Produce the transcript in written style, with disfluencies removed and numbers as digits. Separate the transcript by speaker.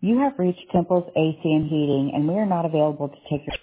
Speaker 1: You have reached Temple's AC and Heating, and we are not available to take your